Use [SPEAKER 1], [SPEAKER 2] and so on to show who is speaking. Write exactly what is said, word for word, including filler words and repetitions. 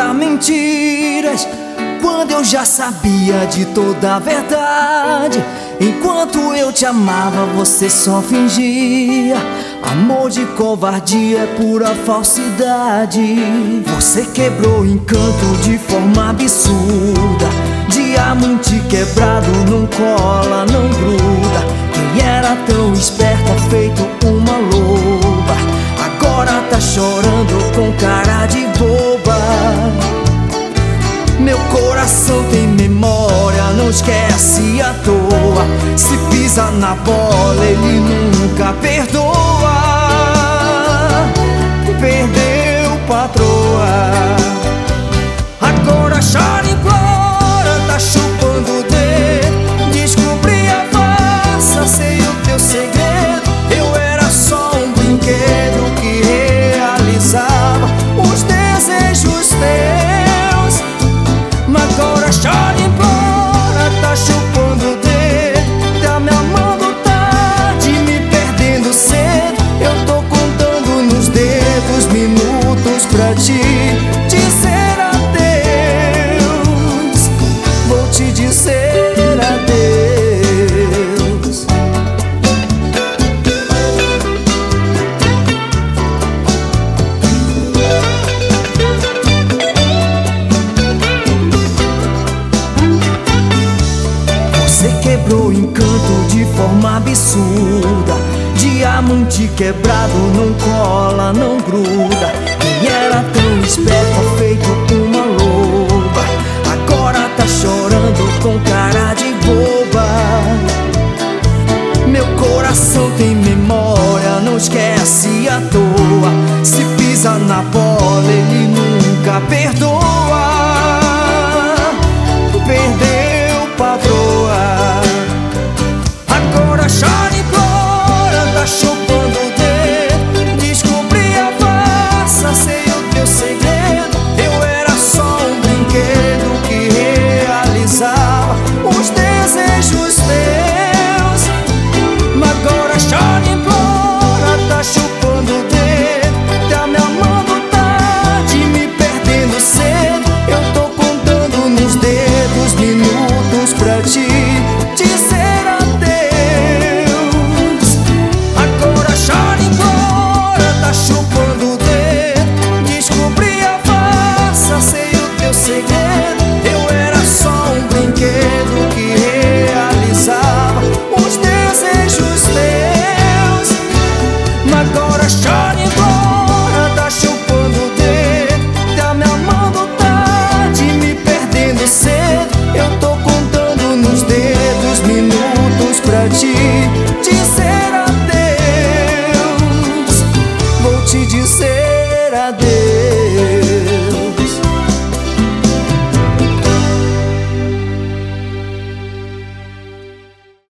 [SPEAKER 1] contar mentiras quando eu já sabia de toda a verdade. Enquanto eu te amava, você só fingia. Amor de covardia é pura falsidade. Você quebrou o encanto de forma absurda. Diamante quebrado não cola, não gruda. Quem era tão esperta, feito uma loba, agora tá chorando com cara de boba. Meu coração tem memória, não esquece à toa. Se pisa na bola, ele nunca perdoa. Perdeu, patroa. Agora chora e implora, tá chupando o dedo. Descobri a farsa, sei o teu segredo. Eu era só um brinquedo que realizava os desejos teus. Mas agora chora e implora, tá chupando o dedo. Tá me amando tarde, me perdendo cedo. Eu tô contando nos dedos minutos pra te dizer adeus. Vou te dizer adeus. Você quebrou o encanto de forma absurda. Diamante quebrado não cola, não gruda. Quem era tão esperto, feito uma loba, agora tá chorando com cara de boba. Meu coração tem memória, não esquece à toa. Se pisa na bola, ele nunca perdoa.